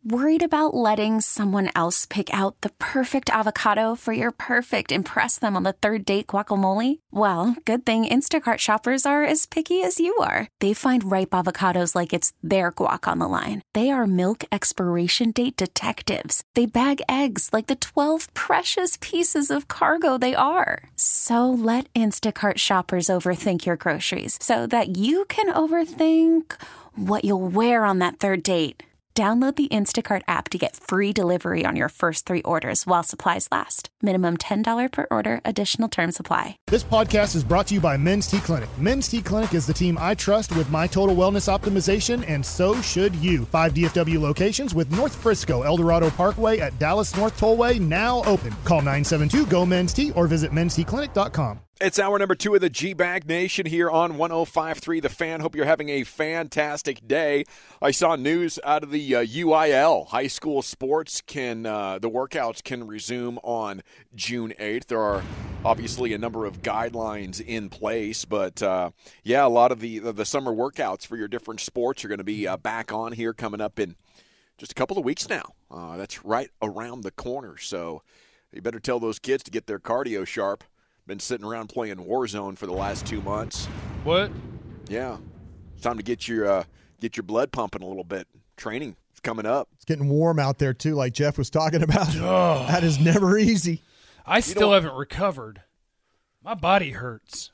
Worried about letting someone else pick out the perfect avocado for your perfect impress them on the third date guacamole? Well, good thing Instacart shoppers are as picky as you are. They find ripe avocados like it's their guac on the line. They are milk expiration date detectives. They bag eggs like the 12 precious pieces of cargo they are. So let Instacart shoppers overthink your groceries so that you can overthink what you'll wear on that third date. Download the Instacart app to get free delivery on your first 3 orders while supplies last. Minimum $10 per order. Additional terms apply. This podcast is brought to you by Men's T Clinic. Men's T Clinic is the team I trust with my total wellness optimization, and so should you. 5 DFW locations with North Frisco, El Dorado Parkway at Dallas North Tollway now open. Call 972-GO-MEN'S-T or visit mensteclinic.com. It's hour number 2 of the G-Bag Nation here on 105.3 The Fan. Hope you're having a fantastic day. I saw news out of the UIL. High school sports the workouts can resume on June 8th. There are obviously a number of guidelines in place, but a lot of the summer workouts for your different sports are going to be back on here coming up in just a couple of weeks now. That's right around the corner, so you better tell those kids to get their cardio sharp. Been sitting around playing Warzone for the last 2 months. What? Yeah. It's time to get your blood pumping a little bit. Training is coming up. It's getting warm out there, too, like Jeff was talking about. Oh. That is never easy. I still haven't recovered. My body hurts.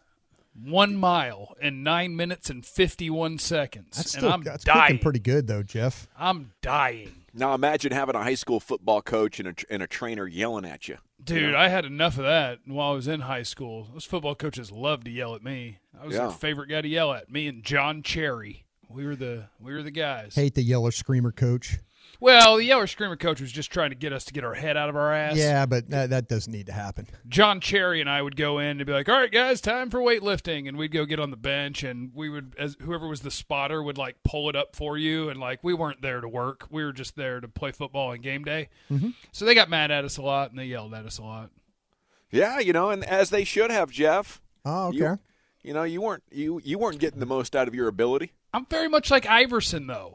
1 mile in 9 minutes and 51 seconds. That's cooking pretty good, though, Jeff. I'm dying. Now imagine having a high school football coach and a trainer yelling at you. Dude, I had enough of that while I was in high school. Those football coaches loved to yell at me. I was their favorite guy to yell at. Me and John Cherry. We were the guys. Hate the yeller screamer coach. Well, the yeller screamer coach was just trying to get us to get our head out of our ass. Yeah, but that doesn't need to happen. John Cherry and I would go in and be like, all right, guys, time for weightlifting. And we'd go get on the bench, and we would, as whoever was the spotter, would, like, pull it up for you. And, like, we weren't there to work. We were just there to play football on game day. Mm-hmm. So they got mad at us a lot, and they yelled at us a lot. Yeah, and as they should have, Jeff. Oh, okay. You weren't getting the most out of your ability. I'm very much like Iverson, though.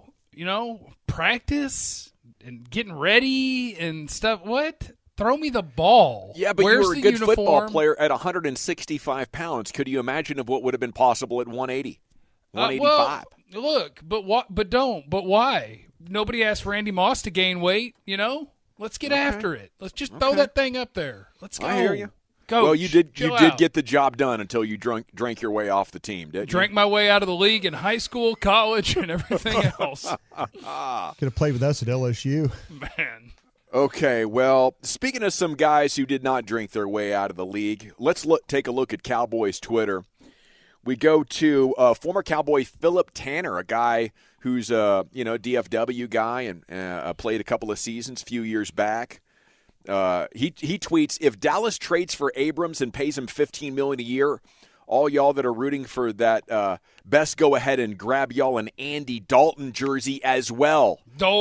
Practice and getting ready and stuff. What? Throw me the ball. Yeah, but Where's you were a good football player at 165 pounds. Could you imagine of what would have been possible at 180, 185? Look, but why? Nobody asked Randy Moss to gain weight, Let's get after it. Let's just throw that thing up there. Let's go. I hear you. Coach, well, you did get the job done until you drank your way off the team, didn't you? Drank my way out of the league in high school, college, and everything else. Could have played with us at LSU. Man. Okay, well, speaking of some guys who did not drink their way out of the league, let's take a look at Cowboys Twitter. We go to former Cowboy Philip Tanner, a guy who's a DFW guy and played a couple of seasons a few years back. He tweets, if Dallas trades for Abrams and pays him $15 million a year, all y'all that are rooting for that, best go ahead and grab y'all an Andy Dalton jersey as well.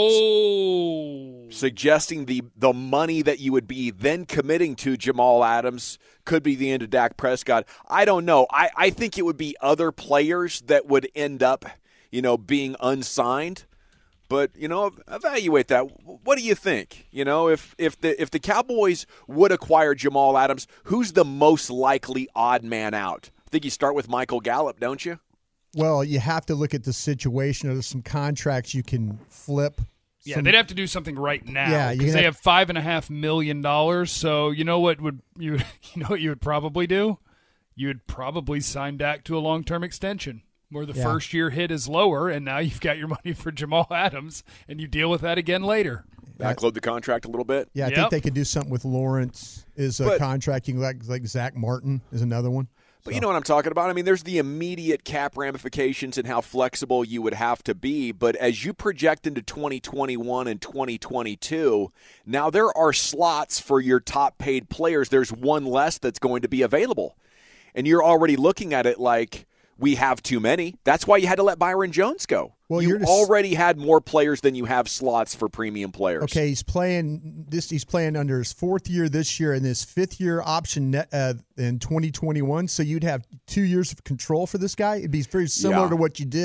Suggesting the money that you would be then committing to Jamal Adams could be the end of Dak Prescott. I don't know. I think it would be other players that would end up, being unsigned. But, evaluate that. What do you think? If the Cowboys would acquire Jamal Adams, who's the most likely odd man out? I think you start with Michael Gallup, don't you? Well, you have to look at the situation. There's some contracts you can flip. Yeah, they'd have to do something right now because they have $5.5 million. So you know what you would probably do? You would probably sign Dak to a long-term extension, where the first year hit is lower, and now you've got your money for Jamal Adams, and you deal with that again later. Backload the contract a little bit. Yeah, I think they could do something with Lawrence. Contracting like Zach Martin is another one. But you know what I'm talking about. I mean, there's the immediate cap ramifications and how flexible you would have to be. But as you project into 2021 and 2022, now there are slots for your top paid players. There's one less that's going to be available. And you're already looking at it like, we have too many. That's why you had to let Byron Jones go. Well, you already had more players than you have slots for premium players. Okay, he's playing under his 4th year this year and his 5th year option in 2021. So you'd have 2 years of control for this guy. It'd be very similar to what you did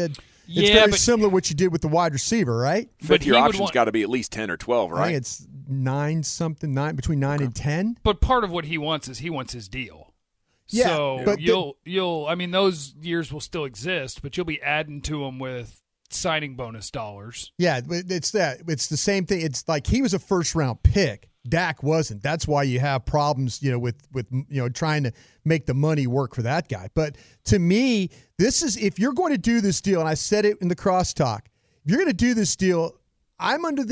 It's very similar to what you did with the wide receiver, right? Fifth-year option's got to be at least 10 or 12, right? I think it's between 9 and 10. But part of what he wants is his deal. Yeah, so but those years will still exist, but you'll be adding to them with signing bonus dollars. Yeah, it's that. It's the same thing. It's like he was a first-round pick. Dak wasn't. That's why you have problems, with trying to make the money work for that guy. But to me, this is, if you're going to do this deal, and I said it in the crosstalk, if you're going to do this deal, I am going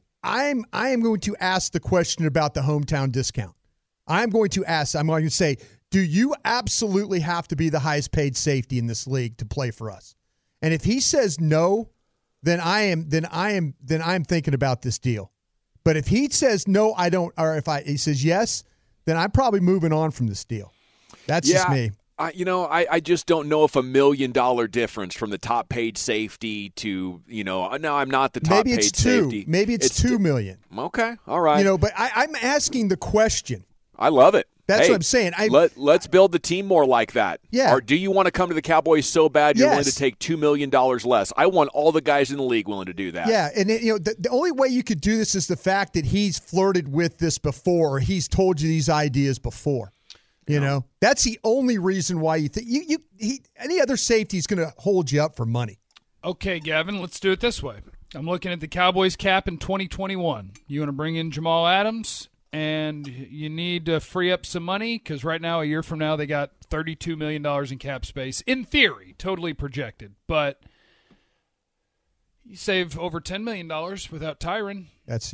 to ask the question about the hometown discount. I'm going to say, do you absolutely have to be the highest paid safety in this league to play for us? And if he says no, then I'm thinking about this deal. But if he says no, I don't, or he says yes, then I'm probably moving on from this deal. That's just me. I just don't know if $1 million difference from the top paid safety to, no, I'm not the top paid safety. Maybe it's $2 million. Okay, all right. But I'm asking the question. I love it. That's what I'm saying. Let's build the team more like that. Yeah. Or do you want to come to the Cowboys so bad you're willing to take $2 million less? I want all the guys in the league willing to do that. Yeah, and the only way you could do this is the fact that he's flirted with this before, or he's told you these ideas before. That's the only reason why you think any other safety is going to hold you up for money. Okay, Gavin, let's do it this way. I'm looking at the Cowboys cap in 2021. You want to bring in Jamal Adams? And you need to free up some money because right now, a year from now, they got $32 million in cap space. In theory, totally projected. But you save over $10 million without Tyron.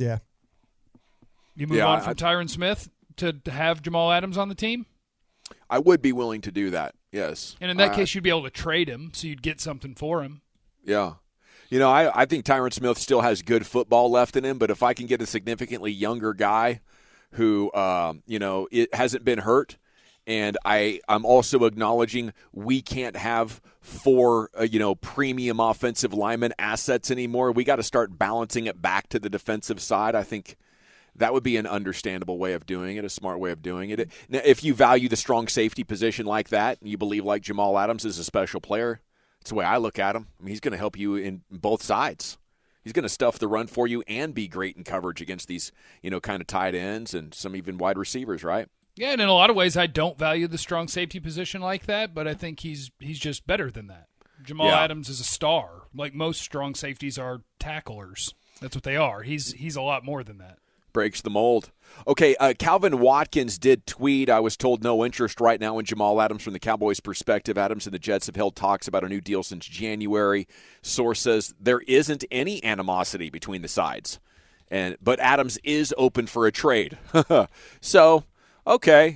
You move on from Tyron Smith to have Jamal Adams on the team? I would be willing to do that, yes. And in that case, you'd be able to trade him so you'd get something for him. Yeah. I think Tyron Smith still has good football left in him, but if I can get a significantly younger guy who, it hasn't been hurt, and I'm also acknowledging we can't have 4, premium offensive lineman assets anymore. We got to start balancing it back to the defensive side. I think that would be an understandable way of doing it, a smart way of doing it. Now, if you value the strong safety position like that, and you believe like Jamal Adams is a special player, that's the way I look at him. I mean, he's going to help you in both sides. He's going to stuff the run for you and be great in coverage against these, kind of tight ends and some even wide receivers, right? Yeah, and in a lot of ways, I don't value the strong safety position like that, but I think he's just better than that. Jamal Adams is a star. Like most strong safeties are tacklers. That's what they are. He's a lot more than that. Breaks the mold. Okay, Calvin Watkins did tweet, I was told no interest right now in Jamal Adams from the Cowboys' perspective. Adams and the Jets have held talks about a new deal since January. Source says there isn't any animosity between the sides, but Adams is open for a trade. So, okay,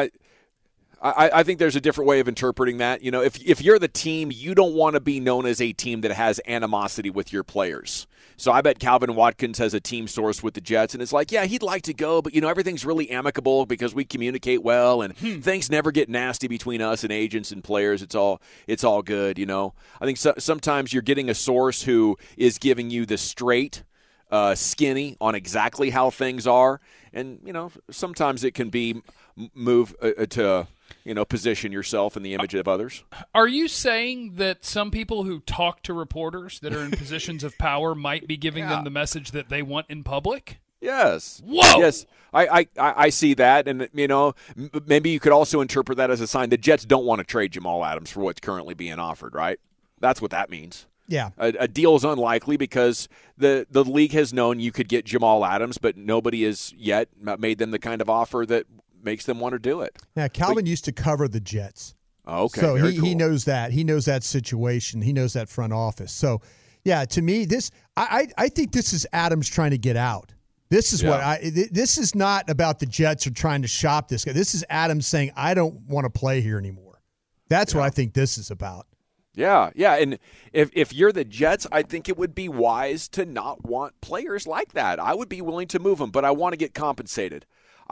I think there's a different way of interpreting that. If you're the team, you don't want to be known as a team that has animosity with your players. So I bet Calvin Watkins has a team source with the Jets, and it's like, yeah, he'd like to go, but, everything's really amicable because we communicate well, and things never get nasty between us and agents and players. It's all good, I think sometimes you're getting a source who is giving you the straight, skinny on exactly how things are, and, sometimes it can be move to position yourself in the image of others. Are you saying that some people who talk to reporters that are in positions of power might be giving them the message that they want in public? Yes. Whoa. Yes, I see that, and maybe you could also interpret that as a sign the Jets don't want to trade Jamal Adams for what's currently being offered, right? That's what that means. Yeah. A deal is unlikely because the league has known you could get Jamal Adams, but nobody has yet made them the kind of offer that makes them want to do it. Yeah, Calvin used to cover the Jets. Okay, so cool. he knows that. He knows that situation. He knows that front office. So, yeah, to me, I think this is Adams trying to get out. This is this is not about the Jets or trying to shop this guy. This is Adams saying, I don't want to play here anymore. That's what I think this is about. Yeah, and if you're the Jets, I think it would be wise to not want players like that. I would be willing to move them, but I want to get compensated.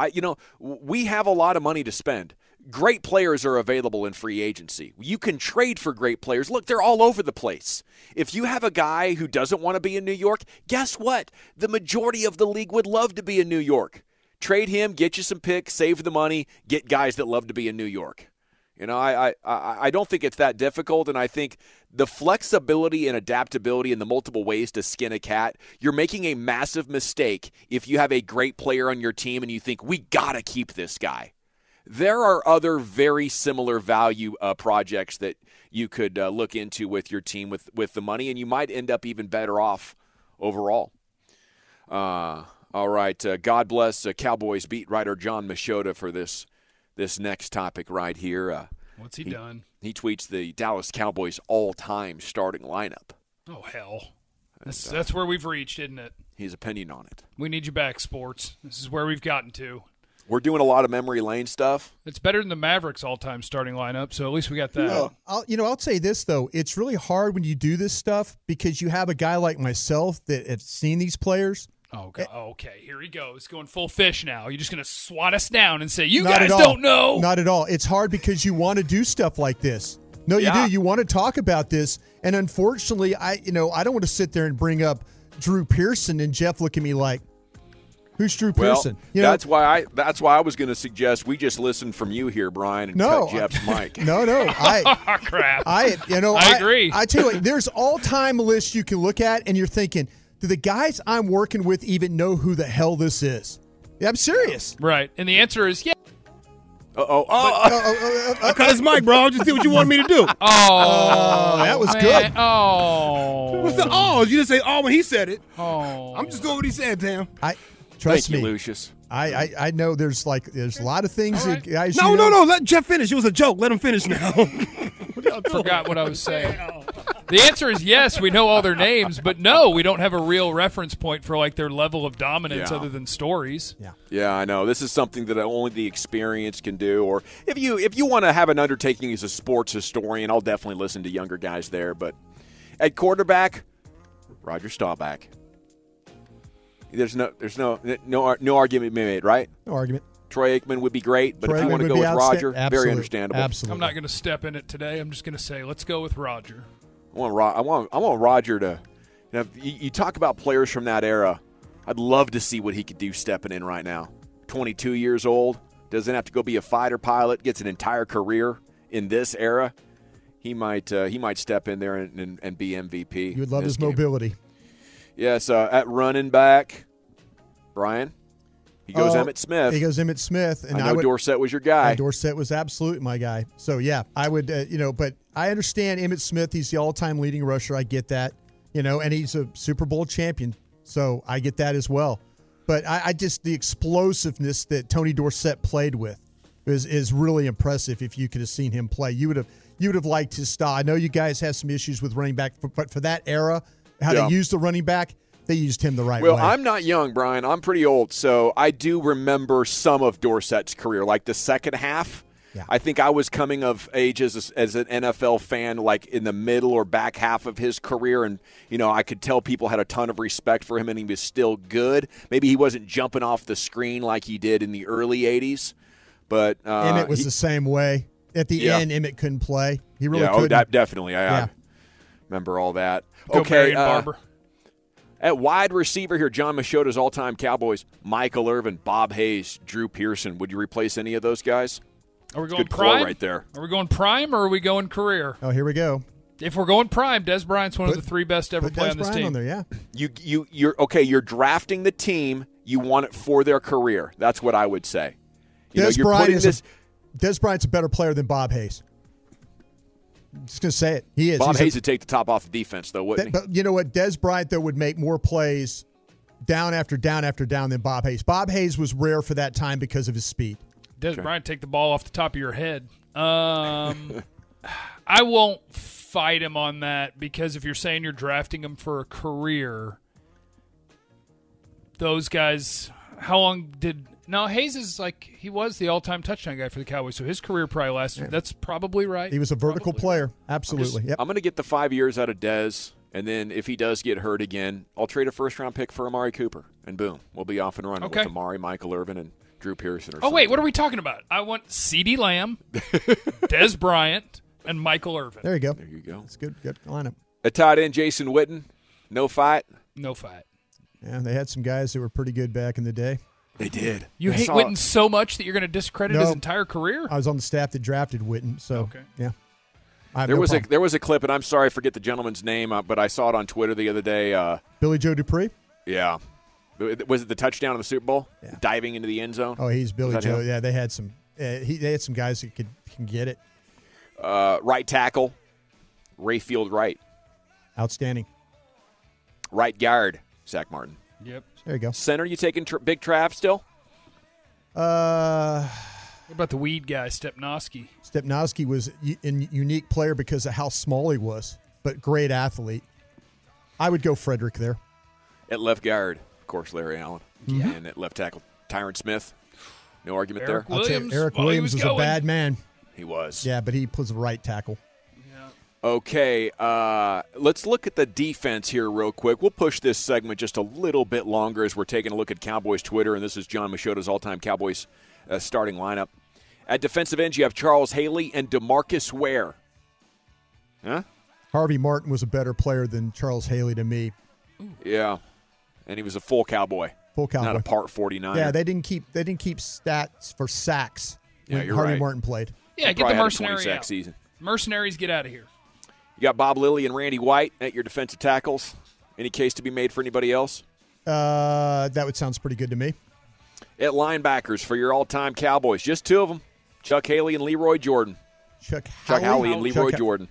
We have a lot of money to spend. Great players are available in free agency. You can trade for great players. Look, they're all over the place. If you have a guy who doesn't want to be in New York, guess what? The majority of the league would love to be in New York. Trade him, get you some picks, save the money, get guys that love to be in New York. I don't think it's that difficult, and I think the flexibility and adaptability and the multiple ways to skin a cat, you're making a massive mistake if you have a great player on your team and you think, we got to keep this guy. There are other very similar value projects that you could look into with your team with the money, and you might end up even better off overall. All right. God bless Cowboys beat writer John Machota for this next topic right here. What's he done? He tweets the Dallas Cowboys all-time starting lineup. Oh, hell. That's where we've reached, isn't it? His opinion on it. We need you back, sports. This is where we've gotten to. We're doing a lot of memory lane stuff. It's better than the Mavericks all-time starting lineup, so at least we got that. I'll say this, though. It's really hard when you do this stuff because you have a guy like myself that has seen these players. Okay, here he goes. Going full fish now. You're just going to swat us down and say, you guys don't know. Not at all. It's hard because you want to do stuff like this. No, you do. You want to talk about this. And unfortunately, I don't want to sit there and bring up Drew Pearson and Jeff look at me like, who's Drew Pearson? That's why I was going to suggest we just listen from you here, Brian, and cut Jeff's mic. No. Crap. I agree. I tell you what, there's all-time lists you can look at, and you're thinking, do the guys I'm working with even know who the hell this is? Yeah, I'm serious. Right. And the answer is yes. I cut his mic, bro. Just do what you want me to do. That was good. What's the You didn't say when he said it. I'm just doing what he said, Tam. Trust me, me, Lucius. I know there's a lot of things that guys. No. Let Jeff finish. It was a joke. Let him finish now. Forgot what I was saying. The answer is yes, we know all their names, but no, we don't have a real reference point for their level of dominance other than stories. Yeah, I know. This is something that only the experience can do. Or if you want to have an undertaking as a sports historian, I'll definitely listen to younger guys there. But at quarterback, Roger Staubach. There's no argument made, right? No argument. Troy Aikman would be great, but if you want to go with Roger, very understandable. Absolutely. I'm not going to step in it today. I'm just going to say, let's go with Roger. I want Roger to. You talk about players from that era. I'd love to see what he could do stepping in right now. 22 years old, doesn't have to go be a fighter pilot, gets an entire career in this era. He might step in there and be MVP. You would love his mobility. Yes, at running back, Brian. He goes Emmitt Smith. He goes Emmitt Smith. And I know Dorsett was your guy. Dorsett was absolutely my guy. So, yeah, I would, but I understand Emmitt Smith. He's the all-time leading rusher. I get that, and he's a Super Bowl champion. So I get that as well. But I just, the explosiveness that Tony Dorsett played with is really impressive if you could have seen him play. You would have liked his style. I know you guys have some issues with running back, but for that era, how they used the running back, they used him the right way. Well, I'm not young, Brian. I'm pretty old, so I do remember some of Dorsett's career, like the second half. Yeah. I think I was coming of age as an NFL fan, like in the middle or back half of his career, and I could tell people had a ton of respect for him, and he was still good. Maybe he wasn't jumping off the screen like he did in the early '80s, but Emmitt was the same way. At the end, Emmitt couldn't play. He really couldn't. Oh, definitely. I remember all that. Go okay, Marion Barber. At wide receiver here, John Machota's all-time Cowboys, Michael Irvin, Bob Hayes, Drew Pearson. Would you replace any of those guys? Are we going Good prime? right there. Are we going prime or are we going career? Oh, here we go. If we're going prime, Des Bryant's one of the three best ever play on this team. On there, yeah. You're okay. You're drafting the team. You want it for their career. That's what I would say. Des Bryant's a better player than Bob Hayes. I'm just going to say it. He is. Bob Hayes would take the top off the defense, though, wouldn't he? But you know what? Des Bryant, though, would make more plays down after down after down than Bob Hayes. Bob Hayes was rare for that time because of his speed. Des Bryant, take the ball off the top of your head. I won't fight him on that because if you're saying you're drafting him for a career, those guys, how long did – no, Hayes is he was the all-time touchdown guy for the Cowboys, so his career probably lasted. Yeah. That's probably right. He was a vertical player. Absolutely. I'm going to get the 5 years out of Dez, and then if he does get hurt again, I'll trade a first-round pick for Amari Cooper, and boom, we'll be off and running with Amari, Michael Irvin, and Drew Pearson. Wait, what are we talking about? I want CeeDee Lamb, Des Bryant, and Michael Irvin. There you go. There you go. It's good lineup. A tight end, Jason Witten. No fight? No fight. Yeah, they had some guys that were pretty good back in the day. They did. You hate Witten so much that you're going to discredit his entire career? I was on the staff that drafted Witten, so yeah. There was a clip, and I'm sorry I forget the gentleman's name, but I saw it on Twitter the other day. Billy Joe Dupree? Yeah. Was it the touchdown in the Super Bowl? Yeah. Diving into the end zone? Oh, he's Billy Joe. Him? Yeah, they had some they had some guys who can get it. Right tackle, Rayfield Wright. Outstanding. Right guard, Zach Martin. Yep. There you go. Center, you taking Big Trav still? What about the weed guy, Stepnoski? Stepnoski was a unique player because of how small he was, but great athlete. I would go Frederick there. At left guard, of course, Larry Allen. Yeah. And at left tackle, Tyron Smith. No argument Eric there. Williams, Eric Williams was a bad man. He was. Yeah, but he was a right tackle. Okay, let's look at the defense here real quick. We'll push this segment just a little bit longer as we're taking a look at Cowboys Twitter, and this is John Machota's all-time Cowboys starting lineup. At defensive end, you have Charles Haley and DeMarcus Ware. Huh? Harvey Martin was a better player than Charles Haley to me. Yeah, and he was a full Cowboy. Full Cowboy. Not a part 49. Yeah, they didn't keep stats for sacks when Harvey Martin played. Yeah, get the mercenary sack season. Mercenaries, get out of here. You got Bob Lilly and Randy White at your defensive tackles. Any case to be made for anybody else? That sounds pretty good to me. At linebackers for your all-time Cowboys, just two of them, Chuck Haley and Leroy Jordan. Chuck Howley and Leroy Jordan.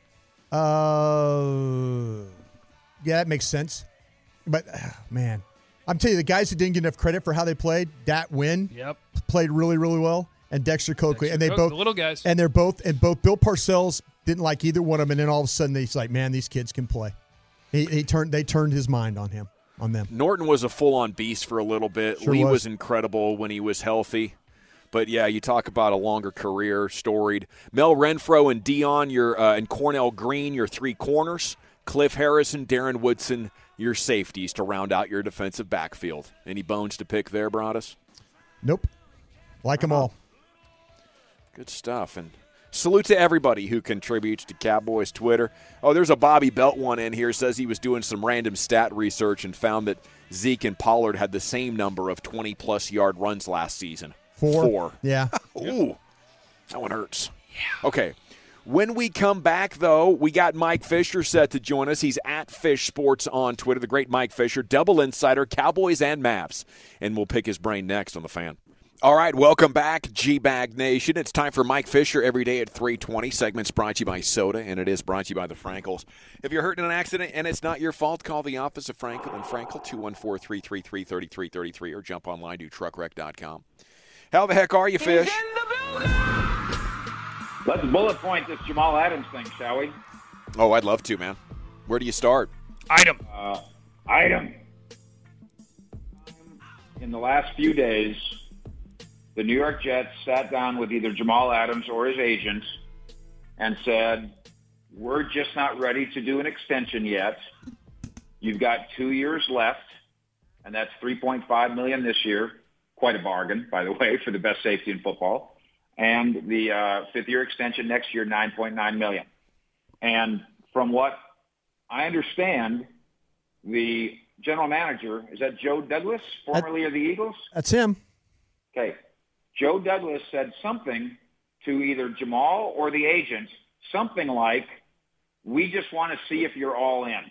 Yeah, that makes sense. But, man, I'm telling you, the guys who didn't get enough credit for how they played, Dat Wynn played really, really well, and Dexter Coakley. And the little guys. And both Bill Parcells didn't like either one of them, and then all of a sudden he's like, man, these kids can play. They turned his mind on them. Norton was a full-on beast for a little bit. Sure Lee was incredible when he was healthy. But, yeah, you talk about a longer career, storied. Mel Renfro and Dion, and Cornell Green, your three corners. Cliff Harrison, Darren Woodson, your safeties to round out your defensive backfield. Any bones to pick there, Broadus? Nope. Like them all. Good stuff. And salute to everybody who contributes to Cowboys Twitter. Oh, there's a Bobby Belt one in here. Says he was doing some random stat research and found that Zeke and Pollard had the same number of 20-plus yard runs last season. Four. Yeah. Ooh, that one hurts. Yeah. Okay. When we come back, though, we got Mike Fisher set to join us. He's at Fish Sports on Twitter, the great Mike Fisher, double insider, Cowboys and Mavs. And we'll pick his brain next on The Fan. All right, welcome back, G-Bag Nation. It's time for Mike Fisher every day at 3:20. Segment's brought to you by Soda, and it is brought to you by the Frankels. If you're hurt in an accident and it's not your fault, call the office of Frankel and Frankel, 214-333-3333, or jump online to truckwreck.com. How the heck are you, Fish? Let's bullet point this Jamal Adams thing, shall we? Oh, I'd love to, man. Where do you start? Item. In the last few days, the New York Jets sat down with either Jamal Adams or his agent and said, we're just not ready to do an extension yet. You've got 2 years left, and that's $3.5 million this year. Quite a bargain, by the way, for the best safety in football. And the fifth-year extension next year, $9.9 million. And from what I understand, the general manager, is that Joe Douglas, formerly of the Eagles? That's him. Okay. Joe Douglas said something to either Jamal or the agent, something like, we just want to see if you're all in.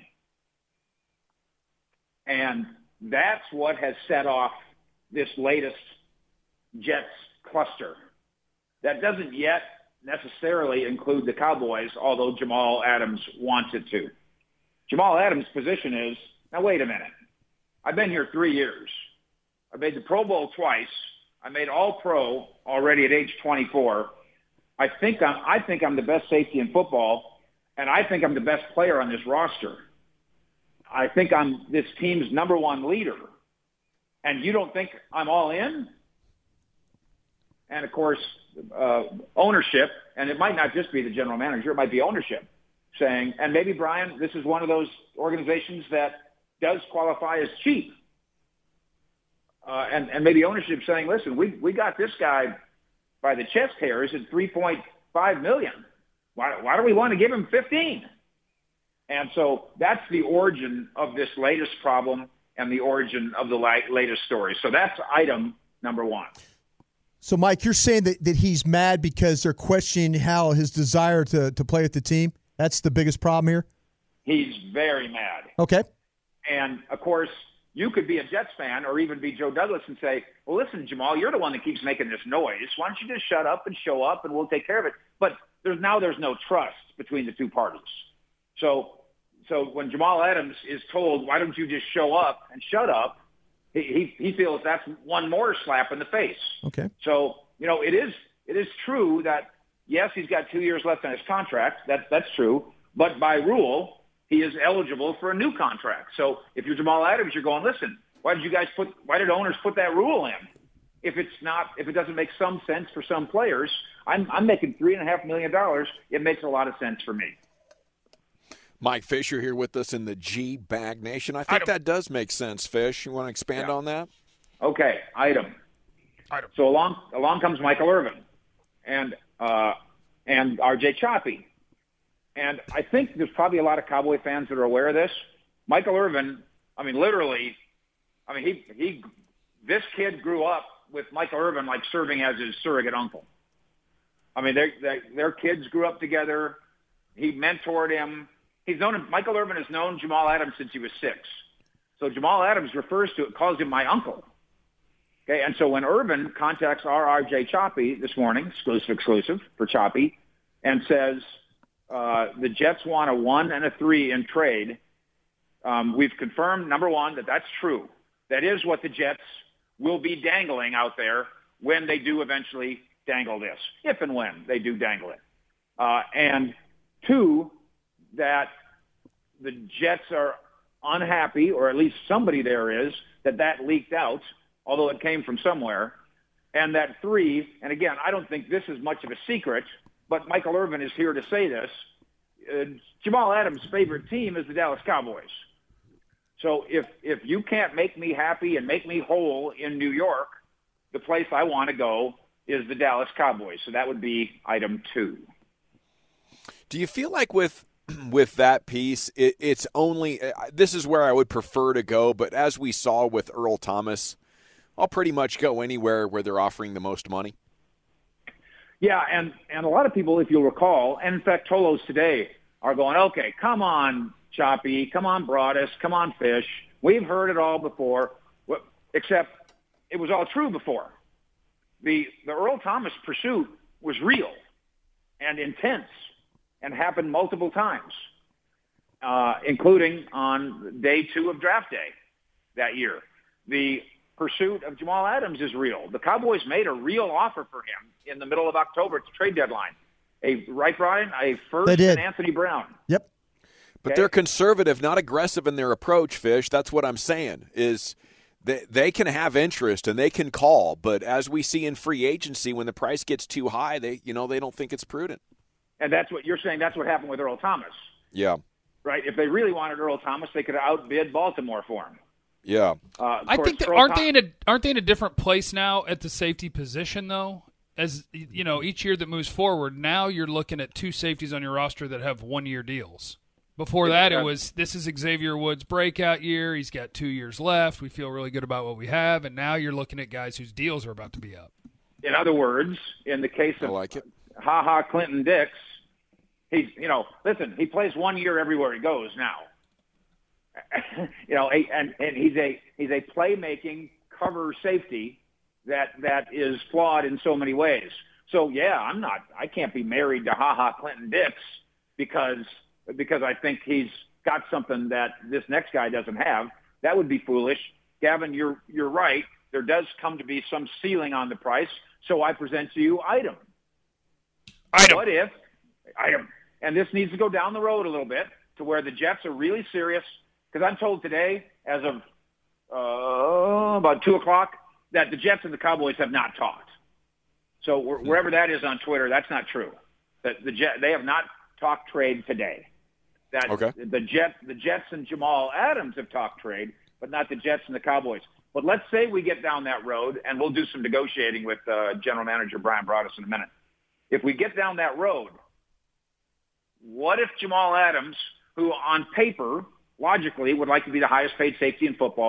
And that's what has set off this latest Jets cluster. That doesn't yet necessarily include the Cowboys, although Jamal Adams wants it to. Jamal Adams' position is, now wait a minute. I've been here 3 years. I made the Pro Bowl twice. I made All-Pro already at age 24. I think I'm the best safety in football, and I think I'm the best player on this roster. I think I'm this team's number one leader. And you don't think I'm all in? And, of course, ownership, and it might not just be the general manager, it might be ownership saying, and maybe, Brian, this is one of those organizations that does qualify as cheap. And maybe ownership saying, listen, we got this guy by the chest hairs at $3.5 million. Why do we want to give him $15? And so that's the origin of this latest problem. and the origin of the latest story. So that's item number one. So, Mike, you're saying that he's mad because they're questioning how his desire to play with the team? That's the biggest problem here? He's very mad. Okay. And, of course, you could be a Jets fan or even be Joe Douglas and say, well, listen, Jamal, you're the one that keeps making this noise. Why don't you just shut up and show up and we'll take care of it? But there's no trust between the two parties. So when Jamal Adams is told, why don't you just show up and shut up, he feels that's one more slap in the face. Okay. So, it is true that, yes, he's got 2 years left on his contract. That's true. But by rule, he is eligible for a new contract. So if you're Jamal Adams, you're going, listen, why did owners put that rule in? If it doesn't make some sense for some players, I'm making $3.5 million. It makes a lot of sense for me. Mike Fisher here with us in the G-Bag Nation. I think that does make sense, Fish. You want to expand on that? Okay, item. So along comes Michael Irvin and R.J. Choppy. And I think there's probably a lot of Cowboy fans that are aware of this. Michael Irvin, this kid grew up with Michael Irvin like serving as his surrogate uncle. Their kids grew up together. He mentored him. Michael Irvin has known Jamal Adams since he was 6. So Jamal Adams calls him my uncle. Okay, and so when Irvin contacts R.J. Choppy this morning, exclusive for Choppy, and says the Jets want a 1 and a 3 in trade, we've confirmed, number one, that's true. That is what the Jets will be dangling out there when they do eventually dangle this, if and when they do dangle it. And 2, that the Jets are unhappy, or at least somebody there is, that leaked out, although it came from somewhere. And that 3, and again, I don't think this is much of a secret, but Michael Irvin is here to say this. Jamal Adams' favorite team is the Dallas Cowboys. So if you can't make me happy and make me whole in New York, the place I want to go is the Dallas Cowboys. So that would be item 2. Do you feel like with that piece, it's only – this is where I would prefer to go, but as we saw with Earl Thomas, I'll pretty much go anywhere where they're offering the most money? Yeah, and a lot of people, if you'll recall, and in fact Tolos today are going, okay, come on, Choppy, come on, Broadus, come on, Fish. We've heard it all before, except it was all true before. The Earl Thomas pursuit was real and intense and happened multiple times, including on day 2 of draft day that year. The pursuit of Jamal Adams is real. The Cowboys made a real offer for him in the middle of October at the trade deadline. Right, Brian? A first and Anthony Brown. Yep. But they're conservative, not aggressive in their approach, Fish. That's what I'm saying, is they can have interest and they can call. But as we see in free agency, when the price gets too high, they don't think it's prudent. And that's what you're saying. That's what happened with Earl Thomas. Yeah. Right? If they really wanted Earl Thomas, they could have outbid Baltimore for him. Yeah. I think aren't they in a different place now at the safety position, though? As each year that moves forward, now you're looking at 2 safeties on your roster that have 1-year deals. Before that, it was, this is Xavier Woods' breakout year. He's got 2 years left. We feel really good about what we have. And now you're looking at guys whose deals are about to be up. In other words, in the case of Ha-Ha Clinton Dix, he plays 1 year everywhere he goes now. And he's a playmaking cover safety that is flawed in so many ways. So yeah, I can't be married to Ha-Ha Clinton Dix because I think he's got something that this next guy doesn't have. That would be foolish. Gavin, you're right. There does come to be some ceiling on the price. So I present to you item. What if item? And this needs to go down the road a little bit to where the Jets are really serious. Because I'm told today, as of about 2 o'clock, that the Jets and the Cowboys have not talked. So wherever that is on Twitter, that's not true. That they have not talked trade today. The Jets and Jamal Adams have talked trade, but not the Jets and the Cowboys. But let's say we get down that road, and we'll do some negotiating with General Manager Brian Broaddus in a minute. If we get down that road, what if Jamal Adams, who on paper, logically, would like to be the highest paid safety in football,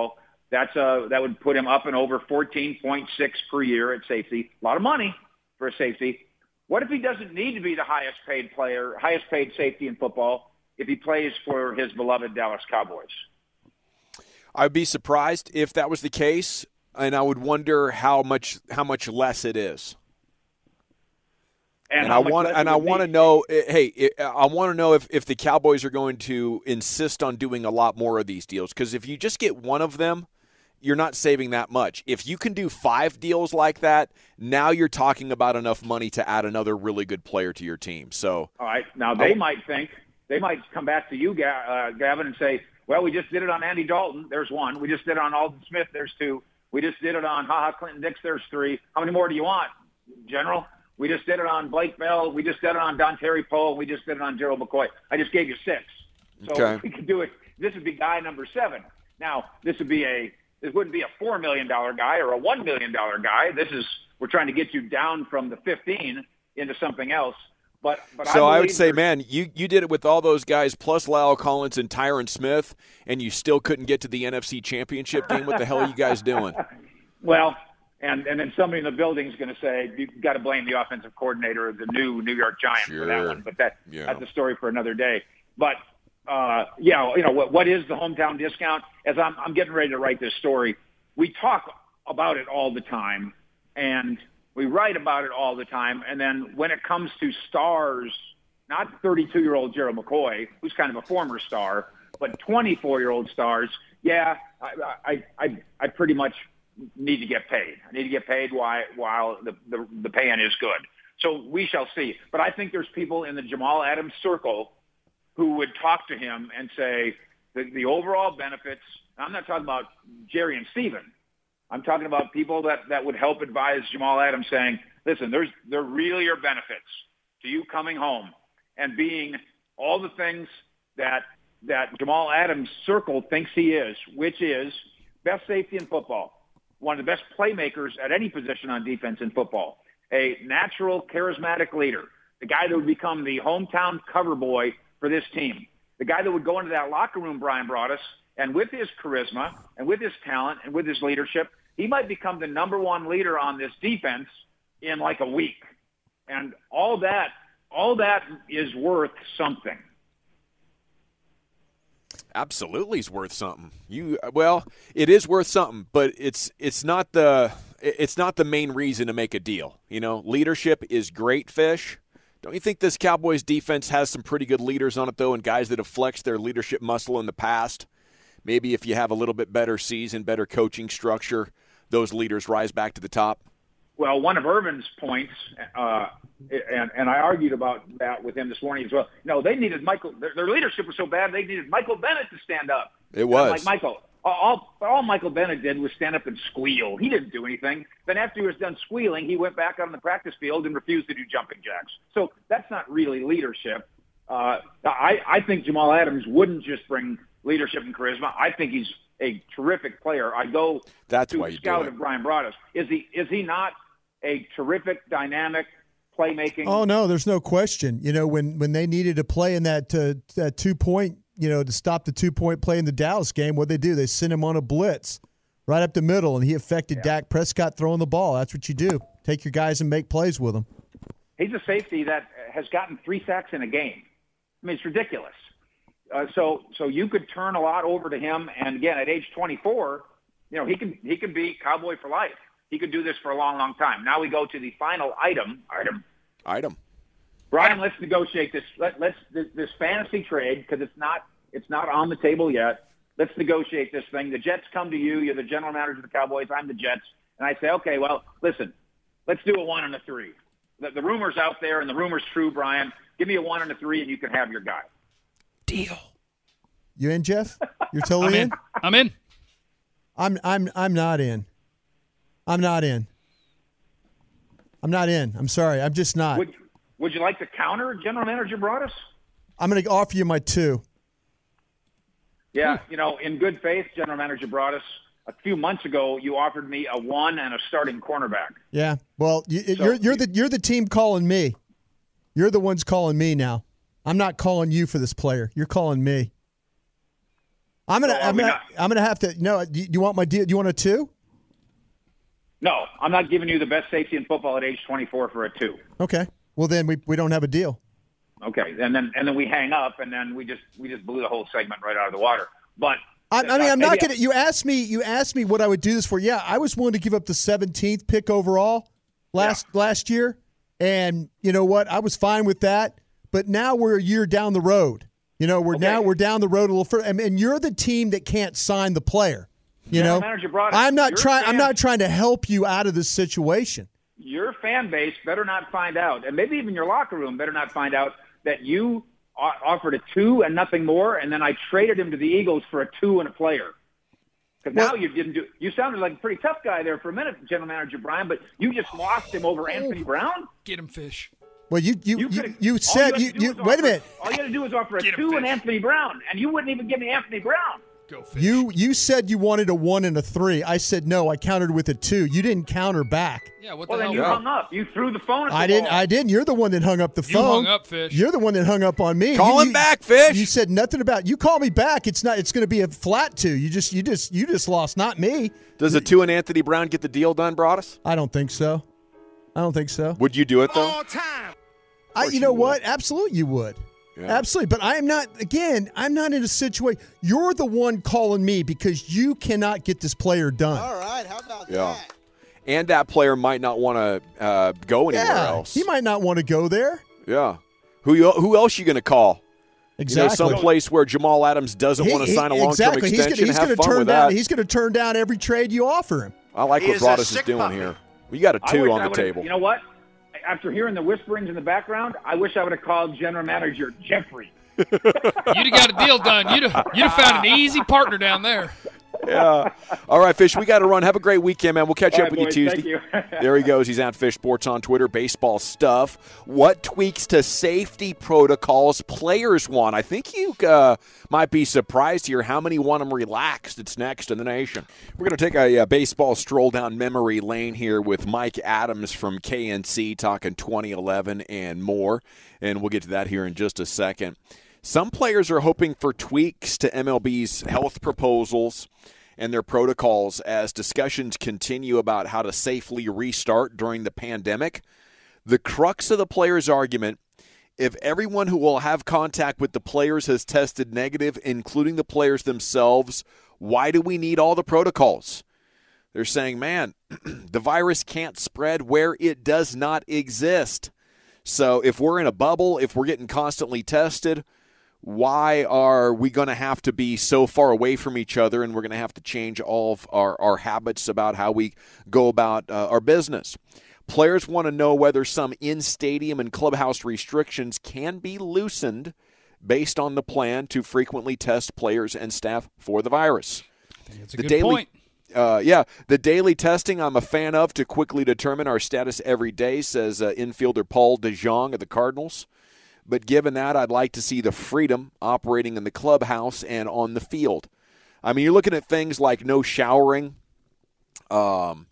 That would put him up and over 14.6 per year at safety. A lot of money for a safety. What if he doesn't need to be the highest paid safety in football if he plays for his beloved Dallas Cowboys? I'd be surprised if that was the case, and I would wonder how much less it is. And I want to know. Hey, I want to know if the Cowboys are going to insist on doing a lot more of these deals. Because if you just get one of them, you're not saving that much. If you can do 5 deals like that, now you're talking about enough money to add another really good player to your team. So, all right, now they might come back to you, Gavin, and say, well, we just did it on Andy Dalton. There's 1. We just did it on Alden Smith. There's 2. We just did it on Clinton Dix. There's 3. How many more do you want, General? We just did it on Blake Bell. We just did it on Don Terry Poe. We just did it on Gerald McCoy. I just gave you 6. So okay. We could do it. This would be guy number 7. Now, this wouldn't be a $4 million guy or a $1 million guy. We're trying to get you down from the 15 into something else. But so I would say, man, you did it with all those guys plus La'el Collins and Tyron Smith, and you still couldn't get to the NFC Championship game. What the hell are you guys doing? Well, and then somebody in the building is going to say, you've got to blame the offensive coordinator of the new New York Giants for that one. But that's a story for another day. But, what is the hometown discount? As I'm getting ready to write this story, we talk about it all the time, and we write about it all the time. And then when it comes to stars, not 32-year-old Gerald McCoy, who's kind of a former star, but 24-year-old stars, I pretty much need to get paid. I need to get paid while the pay-in is good. So we shall see. But I think there's people in the Jamal Adams circle who would talk to him and say the overall benefits. I'm not talking about Jerry and Steven. I'm talking about people that would help advise Jamal Adams, saying, listen, there really are benefits to you coming home and being all the things that Jamal Adams' circle thinks he is, which is best safety in football, one of the best playmakers at any position on defense in football, a natural, charismatic leader, the guy that would become the hometown cover boy for this team, the guy that would go into that locker room, Brian Broaddus, and with his charisma and with his talent and with his leadership, he might become the number 1 leader on this defense in like a week. And all that is worth something. Absolutely is worth something. It is worth something, but it's not the main reason to make a deal. Leadership is great, Fish. Don't you think this Cowboys defense has some pretty good leaders on it, though, and guys that have flexed their leadership muscle in the past? Maybe if you have a little bit better season, better coaching structure, those leaders rise back to the top. Well, one of Irvin's points, and I argued about that with him this morning as well. No, they needed Michael. Their leadership was so bad they needed Michael Bennett to stand up. It was like Michael. All Michael Bennett did was stand up and squeal. He didn't do anything. Then after he was done squealing, he went back on the practice field and refused to do jumping jacks. So that's not really leadership. I think Jamal Adams wouldn't just bring leadership and charisma. I think he's a terrific player. I go That's to why the you scout do it. of Brian Broaddus. Is he not a terrific, dynamic playmaking? Oh no, there's no question. When they needed to play in that 2-point, to stop the 2-point play in the Dallas game, what they do? They sent him on a blitz right up the middle, and he affected Dak Prescott throwing the ball. That's what you do. Take your guys and make plays with them. He's a safety that has gotten 3 sacks in a game. I mean, it's ridiculous. So you could turn a lot over to him, and again, at age 24, he can be Cowboy for life. He could do this for a long, long time. Now we go to the final item. Brian, let's negotiate this. This fantasy trade, because it's not on the table yet. Let's negotiate this thing. The Jets come to you. You're the general manager of the Cowboys. I'm the Jets, and I say, okay, well, listen, let's do a 1 and a 3. The rumor's out there, and the rumor's true, Brian. Give me a 1 and a 3, and you can have your guy. Deal. You in, Jeff? You're totally in? I'm in. I'm not in. I'm not in. I'm sorry. I'm just not. Would you like to counter General Manager Broaddus? I'm going to offer you my 2. Yeah, in good faith, General Manager Broaddus, a few months ago, you offered me a 1 and a starting cornerback. Yeah. Well, you're the team calling me. You're the ones calling me now. I'm not calling you for this player. You're calling me. I'm gonna have to. No, do you want my deal? Do you want a 2? No, I'm not giving you the best safety in football at age 24 for a 2. Okay. Well, then we don't have a deal. Okay, and then we hang up, and then we just blew the whole segment right out of the water. But I'm not gonna. You asked me what I would do this for. Yeah, I was willing to give up the 17th pick overall last year, and you know what? I was fine with that. But now we're a year down the road. You know, we're down the road a little further, and you're the team that can't sign the player. You know, I'm not trying to help you out of this situation. Your fan base better not find out, and maybe even your locker room better not find out that you offered a 2 and nothing more, and then I traded him to the Eagles for a 2 and a player. Because now you didn't do. You sounded like a pretty tough guy there for a minute, General Manager Brian, but you just lost him over Anthony Brown. Get him, Fish. Well, you said you wait a minute. All you got to do is offer a 2 and Anthony Brown, and you wouldn't even give me Anthony Brown. Go Fish. You said you wanted a 1 and a 3. I said no. I countered with a 2. You didn't counter back. Yeah, what the hell? Then you hung up. You threw the phone at the wall. I didn't. You're the one that hung up the phone. You hung up, Fish. You're the one that hung up on me. Call him back, Fish. You said nothing about. You call me back. It's going to be a flat 2. You just lost, not me. Does a 2 and Anthony Brown get the deal done, Broadus? I don't think so. Would you do it though? All time. You know what? Absolutely, you would. Yeah. Absolutely. But I'm not in a situation. You're the one calling me because you cannot get this player done. All right. How about that? And that player might not want to go anywhere else. He might not want to go there. Yeah. Who else you going to call? Exactly. Some place where Jamal Adams doesn't want to sign a long-term extension and have fun with that. He's going to turn down every trade you offer him. I like what Broadus is doing here. We got a 2 on the table. You know what? After hearing the whisperings in the background, I wish I would have called General Manager Jeffrey. You'd have got a deal done. You'd have found an easy partner down there. Yeah. All right, Fish, we got to run. Have a great weekend, man. We'll catch up with boys, you Tuesday. Thank you. There he goes. He's at Fish Sports on Twitter. Baseball stuff. What tweaks to safety protocols players want? I think you might be surprised here how many want them relaxed. It's next in the nation. We're going to take a baseball stroll down memory lane here with Mike Adams from KNC talking 2011 and more, and we'll get to that here in just a second. Some players are hoping for tweaks to MLB's health proposals and their protocols as discussions continue about how to safely restart during the pandemic. The crux of the players' argument, if everyone who will have contact with the players has tested negative, including the players themselves, why do we need all the protocols? They're saying, man, the virus can't spread where it does not exist. So if we're in a bubble, if we're getting constantly tested, why are we going to have to be so far away from each other, and we're going to have to change all of our habits about how we go about our business? Players want to know whether some in-stadium and clubhouse restrictions can be loosened based on the plan to frequently test players and staff for the virus. I think that's a good point. The daily testing I'm a fan of to quickly determine our status every day, says infielder Paul DeJong of the Cardinals. But given that, I'd like to see the freedom operating in the clubhouse and on the field. I mean, you're looking at things like no showering, the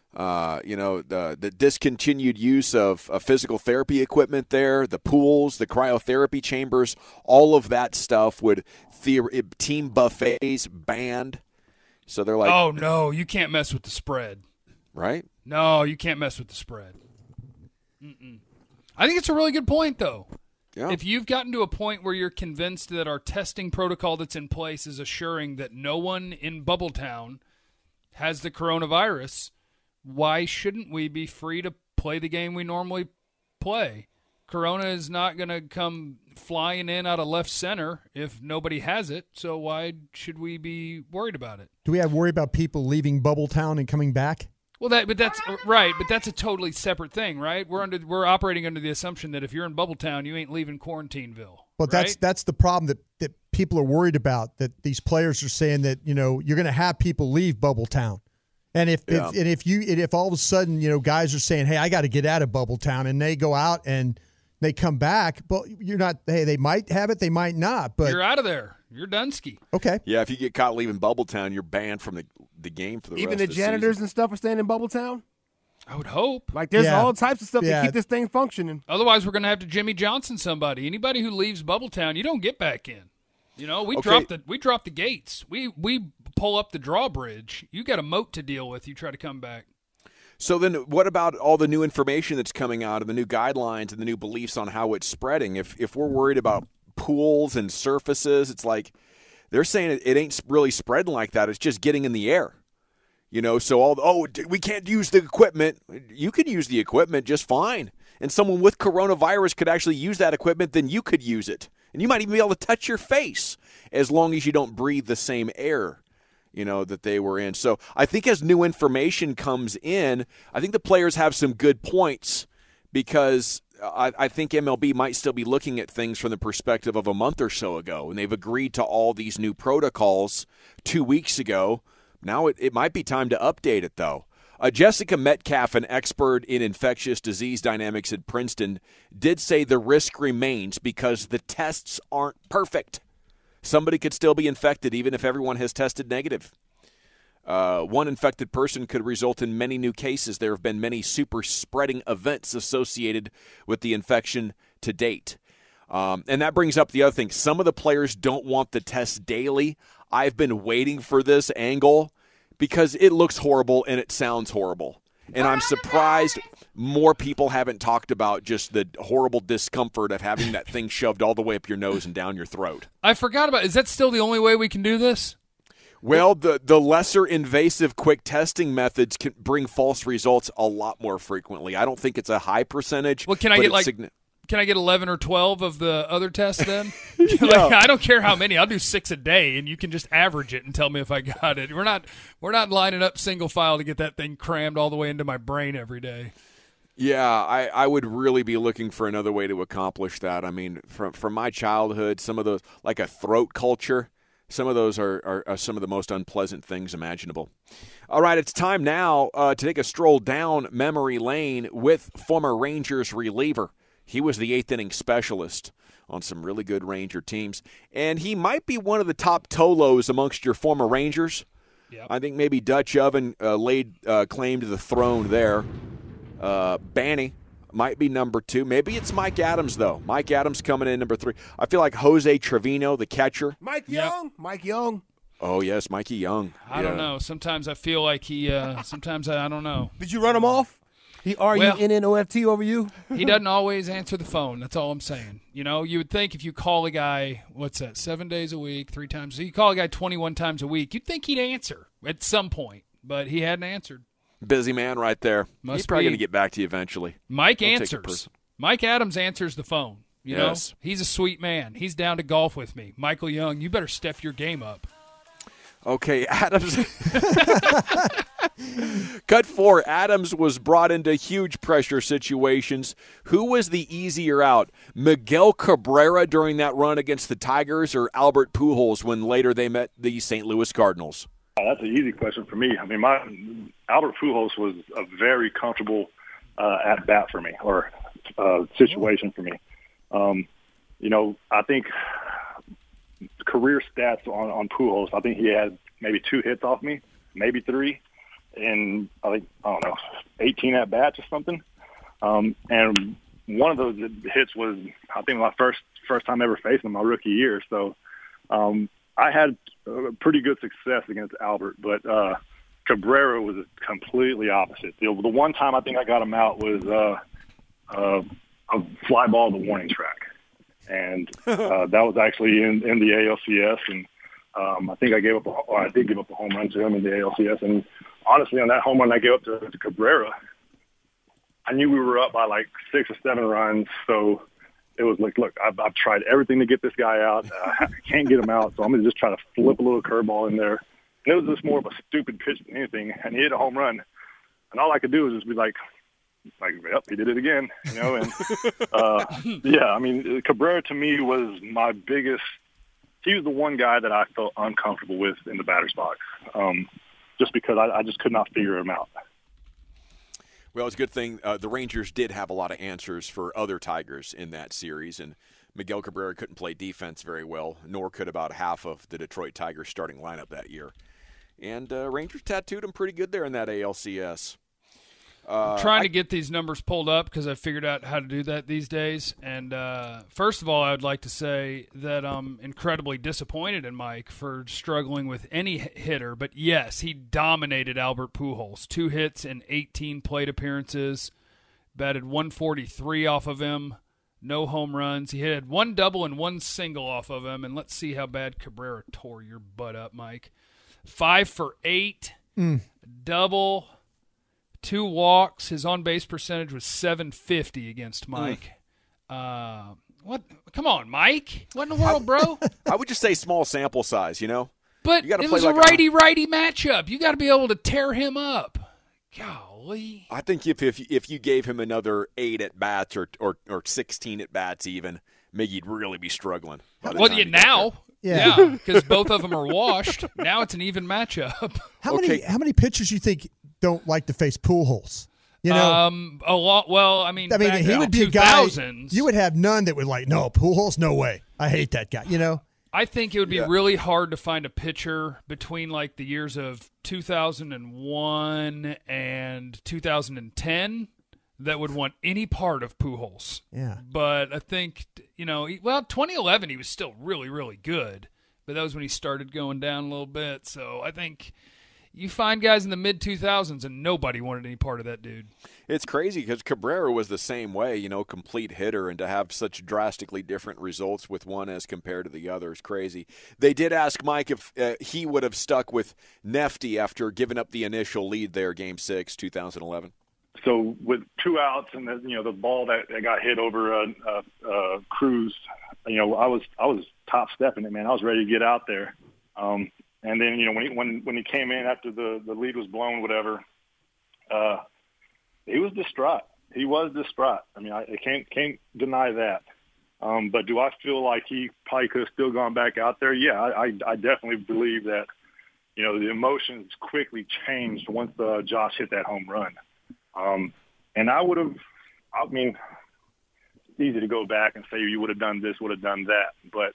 discontinued use of physical therapy equipment there, the pools, the cryotherapy chambers, all of that stuff would team buffets banned. So they're like, oh, no, you can't mess with the spread. Right? No, you can't mess with the spread. I think it's a really good point, though. Yeah. If you've gotten to a point where you're convinced that our testing protocol that's in place is assuring that no one in Bubbletown has the coronavirus, why shouldn't we be free to play the game we normally play? Corona is not going to come flying in out of left center if nobody has it, so why should we be worried about it? Do we have worry about people leaving Bubbletown and coming back? Well, that's right, but that's a totally separate thing, right? We're operating under the assumption that if you're in Bubbletown, you ain't leaving Quarantineville. Well, right? that's the problem that people are worried about. That these players are saying that you're going to have people leave Bubbletown, and if all of a sudden guys are saying, hey, I got to get out of Bubbletown, and they go out and they come back, but you're not. Hey, they might have it, they might not, but you're out of there. You're Dunsky. Okay. Yeah, if you get caught leaving Bubbletown, you're banned from the game for the rest of the season. Even the janitors and stuff are staying in Bubbletown? I would hope. Like, there's all types of stuff to keep this thing functioning. Otherwise, we're going to have to Jimmy Johnson somebody. Anybody who leaves Bubbletown, you don't get back in. You know, we drop the gates. We pull up the drawbridge. You got a moat to deal with. You try to come back. So then what about all the new information that's coming out and the new guidelines and the new beliefs on how it's spreading? If we're worried about pools and surfaces, it's like they're saying it ain't really spreading like that. It's just getting in the air. You know, so we can't use the equipment. You could use the equipment just fine. And someone with coronavirus could actually use that equipment, then you could use it. And you might even be able to touch your face as long as you don't breathe the same air, you know, that they were in. So I think as new information comes in, I think the players have some good points because I think MLB might still be looking at things from the perspective of a month or so ago. And they've agreed to all these new protocols 2 weeks ago. Now it might be time to update it, though. Jessica Metcalf, an expert in infectious disease dynamics at Princeton, did say the risk remains because the tests aren't perfect. Somebody could still be infected even if everyone has tested negative. One infected person could result in many new cases. There have been many super spreading events associated with the infection to date. And that brings up the other thing. Some of the players don't want the test daily. I've been waiting for this angle because it looks horrible and it sounds horrible. And I'm surprised more people haven't talked about just the horrible discomfort of having that thing shoved all the way up your nose and down your throat. I forgot about it. Is that still the only way we can do this? Well, the lesser invasive quick testing methods can bring false results a lot more frequently. I don't think it's a high percentage. Well, can I get 11 or 12 of the other tests then? Yeah. I don't care how many. I'll do 6 a day, and you can just average it and tell me if I got it. We're not lining up single file to get that thing crammed all the way into my brain every day. Yeah, I would really be looking for another way to accomplish that. I mean, from my childhood, some of those, like a throat culture, some of those are some of the most unpleasant things imaginable. All right, it's time now to take a stroll down memory lane with former Rangers reliever. He was the eighth-inning specialist on some really good Ranger teams, and he might be one of the top Tolos amongst your former Rangers. Yep. I think maybe Dutch Oven laid claim to the throne there. Banny might be number 2. Maybe it's Mike Adams, though. Mike Adams coming in number 3. I feel like Jose Trevino, the catcher. Mike Young. Oh, yes, Mikey Young. I don't know. Sometimes I feel like he sometimes I don't know. Did you run him off? He RUNNOFT over you? He doesn't always answer the phone. That's all I'm saying. You know, you would think if you call a guy, 7 days a week, 3 times, you call a guy 21 times a week, you'd think he'd answer at some point, but he hadn't answered. Busy man right there. He's probably going to get back to you eventually. Mike answers. Mike Adams answers the phone. You know, he's a sweet man. He's down to golf with me. Michael Young, you better step your game up. Okay, Adams. Cut 4. Adams was brought into huge pressure situations. Who was the easier out? Miguel Cabrera during that run against the Tigers or Albert Pujols when later they met the St. Louis Cardinals? That's an easy question for me. I mean, Albert Pujols was a very comfortable at-bat for me or situation for me. You know, I think career stats on Pujols, I think he had maybe 2 hits off me, maybe 3, and I don't know, 18 at-bats or something. And one of those hits was, I think, my first time ever facing him, my rookie year. So I had pretty good success against Albert, but Cabrera was completely opposite. The one time I think I got him out was a fly ball to the warning track. And that was actually in the ALCS, and I think I did give up a home run to him in the ALCS. And honestly, on that home run I gave up to Cabrera, I knew we were up by like 6 or 7 runs. So it was like, look, I've tried everything to get this guy out. I can't get him out, so I'm going to just try to flip a little curveball in there. And it was just more of a stupid pitch than anything, and he hit a home run. And all I could do was just be like, yep, he did it again, you know. And yeah, I mean, Cabrera to me was my biggest. He was the one guy that I felt uncomfortable with in the batter's box, just because I just could not figure him out. Well, it's a good thing the Rangers did have a lot of answers for other Tigers in that series, and Miguel Cabrera couldn't play defense very well, nor could about half of the Detroit Tigers starting lineup that year. And Rangers tattooed him pretty good there in that ALCS. I'm trying to get these numbers pulled up because I figured out how to do that these days. And first of all, I would like to say that I'm incredibly disappointed in Mike for struggling with any hitter. But, yes, he dominated Albert Pujols. 2 hits in 18 plate appearances, batted 143 off of him, no home runs. He had 1 double and 1 single off of him. And let's see how bad Cabrera tore your butt up, Mike. 5 for 8, double, 2 walks. His on-base percentage was .750 against Mike. What? Come on, Mike. What in the world, bro? I would just say small sample size, you know? But it was a righty-righty matchup. You got to be able to tear him up. Golly. I think if you gave him another 8 at-bats or 16 at-bats even, Miggy'd really be struggling. Well, now. Yeah, because both of them are washed. Now it's an even matchup. How many pitchers you think don't like to face Pujols? You know, a lot. Well, I mean he would be a guy. You would have none that would like, no, Pujols, no way. I hate that guy. You know, I think it would be really hard to find a pitcher between like the years of 2001 and 2010 that would want any part of Pujols. Yeah. But I think, 2011 he was still really, really good. But that was when he started going down a little bit. So I think you find guys in the mid-2000s and nobody wanted any part of that dude. It's crazy because Cabrera was the same way, complete hitter, and to have such drastically different results with one as compared to the other is crazy. They did ask Mike if he would have stuck with Nefty after giving up the initial lead there, Game 6, 2011. So with 2 outs and the ball that got hit over Cruz, I was top stepping it, man. I was ready to get out there. And then when he came in after the lead was blown, whatever, he was distraught. He was distraught. I mean, I can't deny that. But do I feel like he probably could have still gone back out there? Yeah, I definitely believe that. The emotions quickly changed once Josh hit that home run. And it's easy to go back and say you would have done this, would have done that. But,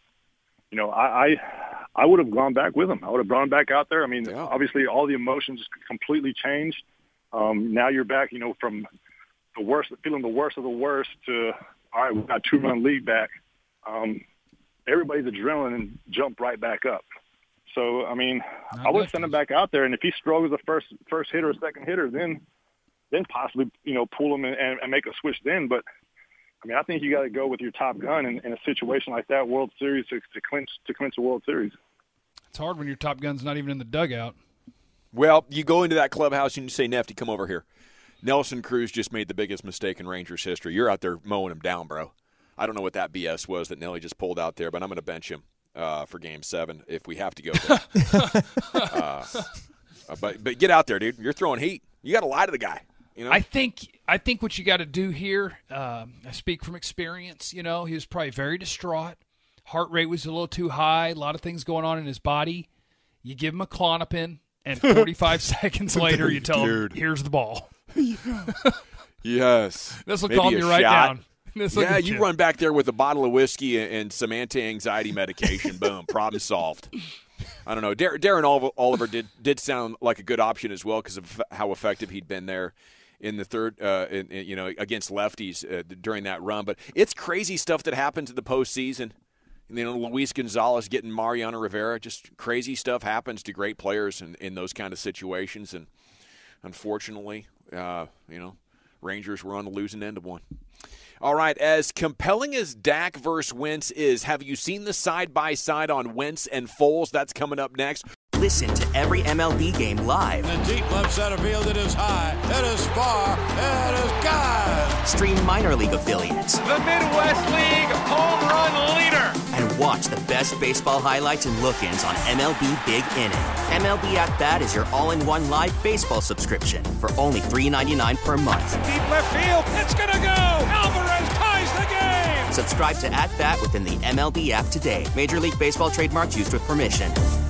I would have gone back with him. I would have brought him back out there. I mean, Obviously all the emotions completely changed. Now you're back, from the worst, feeling the worst of the worst to, all right, we've got a 2-run lead back. Everybody's adrenaline jumped right back up. So, I mean, I would have sent him back out there. And if he struggles the first hitter or second hitter, then possibly, pull him and make a switch then. But, I mean, I think you got to go with your top gun in a situation like that, World Series, to clinch a World Series. It's hard when your top gun's not even in the dugout. Well, you go into that clubhouse and you say, Nefty, come over here. Nelson Cruz just made the biggest mistake in Rangers history. You're out there mowing him down, bro. I don't know what that BS was that Nelly just pulled out there, but I'm going to bench him for Game 7 if we have to go there. But get out there, dude. You're throwing heat. You got to lie to the guy. I think what you got to do here, I speak from experience, he was probably very distraught. Heart rate was a little too high, a lot of things going on in his body. You give him a Klonopin, and 45 seconds later you tell him, here's the ball. Yes. This will calm you right down. Yeah, you run back there with a bottle of whiskey and some anti-anxiety medication. Boom, problem solved. I don't know. Darren Oliver did sound like a good option as well because of how effective he'd been there in the third, against lefties during that run. But it's crazy stuff that happens in the postseason. Luis Gonzalez getting Mariano Rivera, just crazy stuff happens to great players in those kind of situations. And unfortunately, Rangers were on the losing end of one. All right, as compelling as Dak versus Wentz is, have you seen the side-by-side on Wentz and Foles? That's coming up next. Listen to every MLB game live. In the deep left center field, it is high, it is far, it is gone. Stream minor league affiliates. The Midwest League home run leader. And watch the best baseball highlights and look-ins on MLB Big Inning. MLB At Bat is your all-in-one live baseball subscription for only $3.99 per month. Deep left field, it's gonna go. Alvarez ties the game. Subscribe to At Bat within the MLB app today. Major League Baseball trademarks used with permission.